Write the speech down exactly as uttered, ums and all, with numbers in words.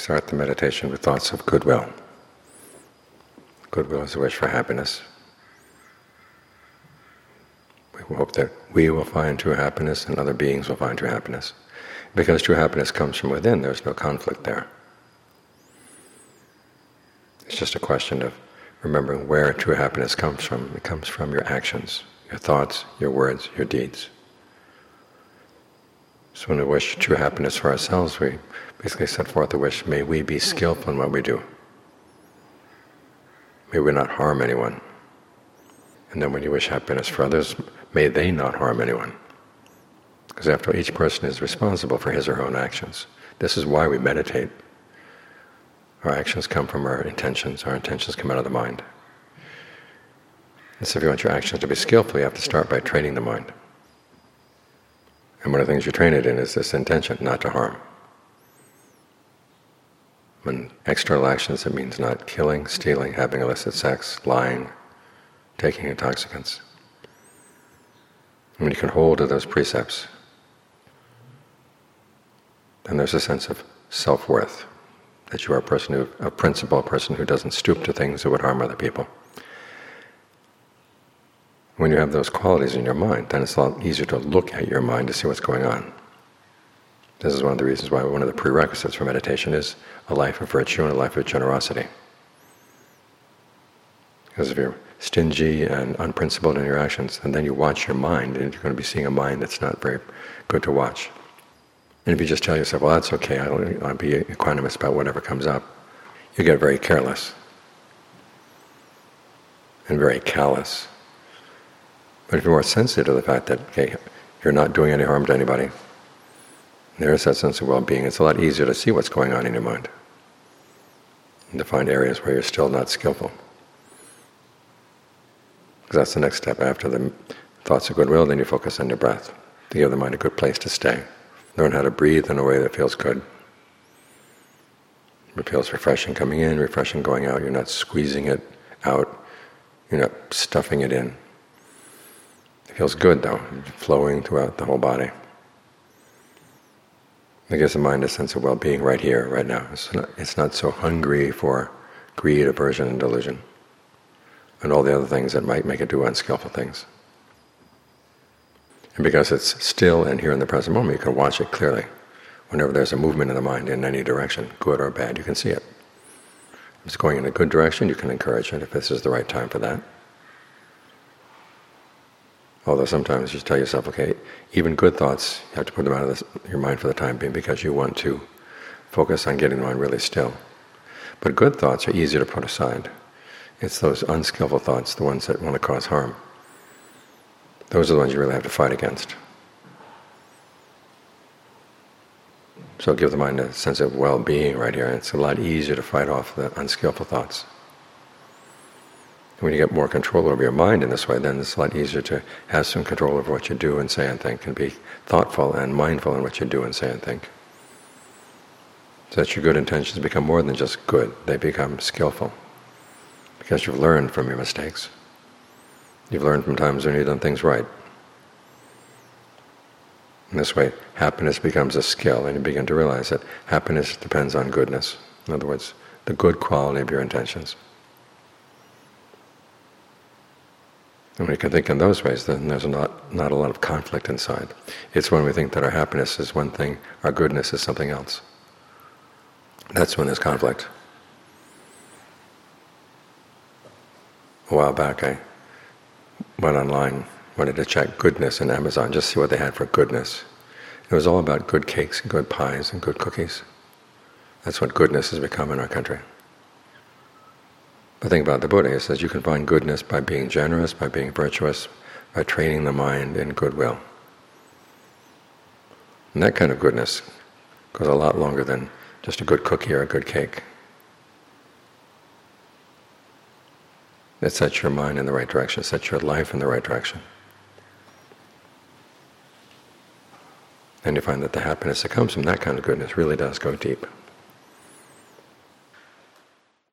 start the meditation with thoughts of goodwill. Goodwill is a wish for happiness. We hope that we will find true happiness and other beings will find true happiness. Because true happiness comes from within, there's no conflict there. It's just a question of remembering where true happiness comes from. It comes from your actions, your thoughts, your words, your deeds. So when we wish true happiness for ourselves, we basically set forth the wish, may we be skillful in what we do. May we not harm anyone. And then when you wish happiness for others, may they not harm anyone. Because after all, each person is responsible for his or her own actions. This is why we meditate. Our actions come from our intentions. Our intentions come out of the mind. And so if you want your actions to be skillful, you have to start by training the mind. And one of the things you train it in is this intention, not to harm. When external actions, it means not killing, stealing, having illicit sex, lying, taking intoxicants. And when you can hold to those precepts, then there's a sense of self-worth, that you are a person who, a principle, a person who doesn't stoop to things that would harm other people. When you have those qualities in your mind, then it's a lot easier to look at your mind to see what's going on. This is one of the reasons why one of the prerequisites for meditation is a life of virtue and a life of generosity. Because if you're stingy and unprincipled in your actions, and then you watch your mind, and you're going to be seeing a mind that's not very good to watch. And if you just tell yourself, well, that's okay, I'll, I'll be equanimous about whatever comes up, you get very careless and very callous. But if you're more sensitive to the fact that, okay, you're not doing any harm to anybody, there is that sense of well-being. It's a lot easier to see what's going on in your mind and to find areas where you're still not skillful. Because that's the next step. After the thoughts of goodwill, then you focus on your breath, to give the mind a good place to stay. Learn how to breathe in a way that feels good. It feels refreshing coming in, refreshing going out. You're not squeezing it out. You're not stuffing it in. It feels good, though, flowing throughout the whole body. It gives the mind a sense of well-being right here, right now. It's not, it's not so hungry for greed, aversion, and delusion, and all the other things that might make it do unskillful things. And because it's still and here in the present moment, you can watch it clearly. Whenever there's a movement in the mind in any direction, good or bad, you can see it. If it's going in a good direction, you can encourage it if this is the right time for that. Although sometimes you tell yourself, okay, even good thoughts, you have to put them out of this, your mind for the time being because you want to focus on getting the mind really still. But good thoughts are easier to put aside. It's those unskillful thoughts, the ones that want to cause harm. Those are the ones you really have to fight against. So give the mind a sense of well-being right here. It's a lot easier to fight off the unskillful thoughts. When you get more control over your mind in this way, then it's a lot easier to have some control over what you do and say and think, and be thoughtful and mindful in what you do and say and think. So that your good intentions become more than just good, they become skillful. Because you've learned from your mistakes. You've learned from times when you've done things right. In this way, happiness becomes a skill, and you begin to realize that happiness depends on goodness. In other words, the good quality of your intentions. And when you can think in those ways, then there's not, not a lot of conflict inside. It's when we think that our happiness is one thing, our goodness is something else. That's when there's conflict. A while back I went online, wanted to check goodness in Amazon, just see what they had for goodness. It was all about good cakes and good pies and good cookies. That's what goodness has become in our country. But think about the Buddha. He says you can find goodness by being generous, by being virtuous, by training the mind in goodwill. And that kind of goodness goes a lot longer than just a good cookie or a good cake. It sets your mind in the right direction, sets your life in the right direction. And you find that the happiness that comes from that kind of goodness really does go deep.